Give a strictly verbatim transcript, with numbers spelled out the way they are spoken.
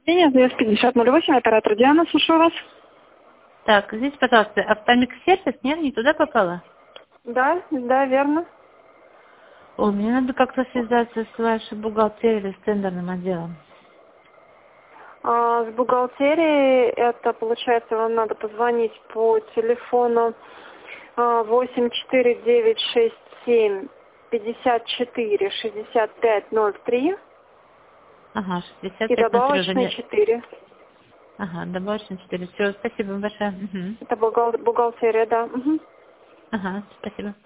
Меня зовут пятьдесят ноль восемь, оператор Диана, слушаю вас. Так, здесь, пожалуйста, автомикс-сервис, нет, не туда попала? Да, да, верно. О, мне надо как-то связаться с вашей бухгалтерией или с тендерным отделом. А, с бухгалтерией это, получается, вам надо позвонить по телефону а, восемь четыре девять шесть семь пятьдесят четыре шестьдесят пять ноль три Ага, шестьдесят и пять ноль три уже добавочный не... четыре. Ага, добавочно четыре. Все, спасибо большое. Угу. Это бухгал- бухгалтерия, да. Мгм. Ага, спасибо.